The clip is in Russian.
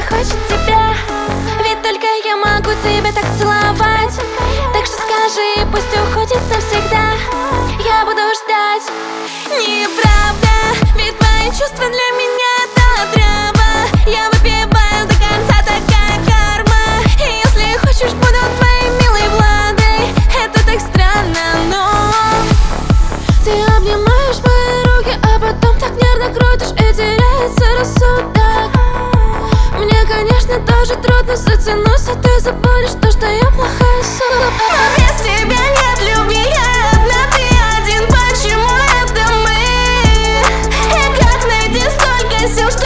хочет тебя, ведь только я могу тебя так целовать. Так что скажи, пусть уходит навсегда, я буду ждать. Неправда, ведь твои чувства для меня это трава. Я выпиваю до конца, такая карма. И если хочешь, буду твоей милой Владой. Это так странно, но ты обнимаешь мои руки, а потом так нервно крутишь и теряется рассудок. Мне, конечно, тоже трудно затянуться, ты забудешь то, что я плохая сука. Но без тебя нет любви, я одна, ты один. Почему это мы? И как найти столько сил, что